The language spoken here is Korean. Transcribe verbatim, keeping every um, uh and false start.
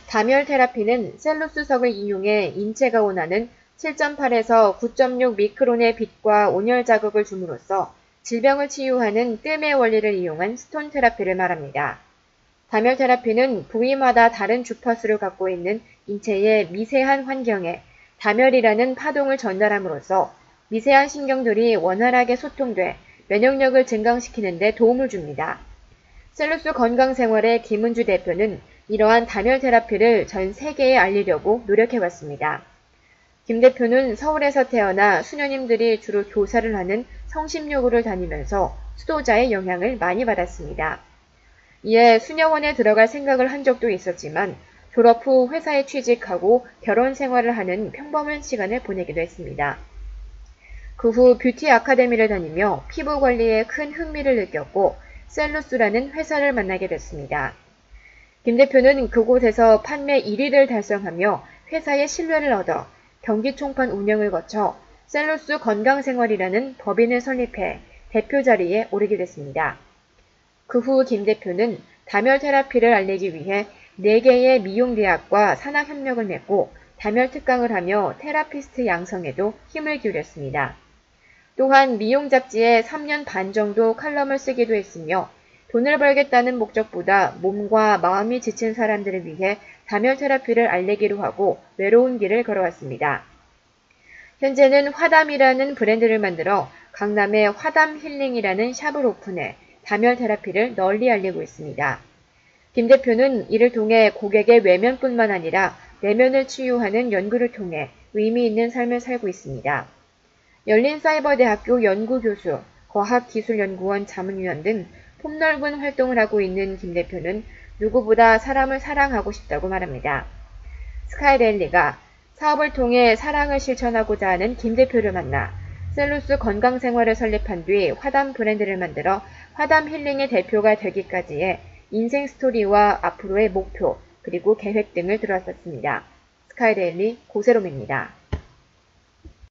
담열 테라피는 셀루스석을 이용해 인체가 원하는 칠 점 팔에서 구 점 육 미크론의 빛과 온열 자극을 줌으로써 질병을 치유하는 뜸의 원리를 이용한 스톤 테라피를 말합니다. 담열 테라피는 부위마다 다른 주파수를 갖고 있는 인체의 미세한 환경에 담열이라는 파동을 전달함으로써 미세한 신경들이 원활하게 소통돼 면역력을 증강시키는 데 도움을 줍니다. 셀루스 건강생활의 김은주 대표는 이러한 담열 테라피를 전 세계에 알리려고 노력해왔습니다. 김 대표는 서울에서 태어나 수녀님들이 주로 교사를 하는 성심여고를 다니면서 수도자의 영향을 많이 받았습니다. 이에 수녀원에 들어갈 생각을 한 적도 있었지만 졸업 후 회사에 취직하고 결혼 생활을 하는 평범한 시간을 보내기도 했습니다. 그 후 뷰티 아카데미를 다니며 피부 관리에 큰 흥미를 느꼈고 셀루스라는 회사를 만나게 됐습니다. 김 대표는 그곳에서 판매 일 위를 달성하며 회사의 신뢰를 얻어 경기총판 운영을 거쳐 셀루스 건강생활이라는 법인을 설립해 대표 자리에 오르게 됐습니다. 그 후 김 대표는 담열 테라피를 알리기 위해 네 개의 미용대학과 산학협력을 맺고 담열 특강을 하며 테라피스트 양성에도 힘을 기울였습니다. 또한 미용 잡지에 삼 년 반 정도 칼럼을 쓰기도 했으며 돈을 벌겠다는 목적보다 몸과 마음이 지친 사람들을 위해 담열 테라피를 알리기로 하고 외로운 길을 걸어왔습니다. 현재는 화담이라는 브랜드를 만들어 강남에 화담 힐링이라는 샵을 오픈해 담열 테라피를 널리 알리고 있습니다. 김 대표는 이를 통해 고객의 외면뿐만 아니라 내면을 치유하는 연구를 통해 의미 있는 삶을 살고 있습니다. 열린사이버대학교 연구교수, 과학기술연구원 자문위원 등 폭넓은 활동을 하고 있는 김 대표는 누구보다 사람을 사랑하고 싶다고 말합니다. 스카이데일리가 사업을 통해 사랑을 실천하고자 하는 김 대표를 만나 셀루스 건강생활을 설립한 뒤 화담 브랜드를 만들어 화담 힐링의 대표가 되기까지의 인생 스토리와 앞으로의 목표 그리고 계획 등을 들어왔었습니다. 스카이데일리 고세롬입니다.